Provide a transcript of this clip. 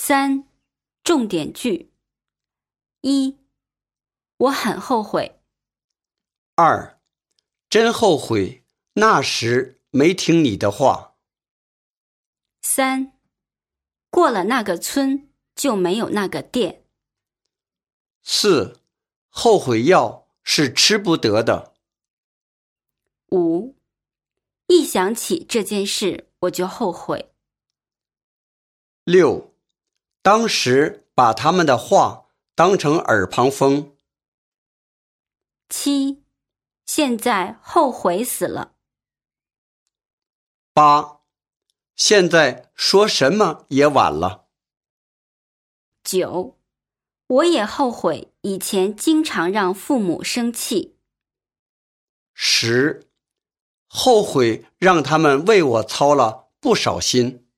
3. 重点句。1. 我很后悔。 2. 真后悔，那时没听你的话。 3. 过了那个村就没有那个店。 4. 后悔药是吃不得的。 5. 一想起这件事我就后悔。 6. 当时把他们的话当成耳旁风。 7. 现在后悔死了。 8. 现在说什么也晚了。 9. 我也后悔以前经常让父母生气。 10. 后悔让他们为我操了不少心。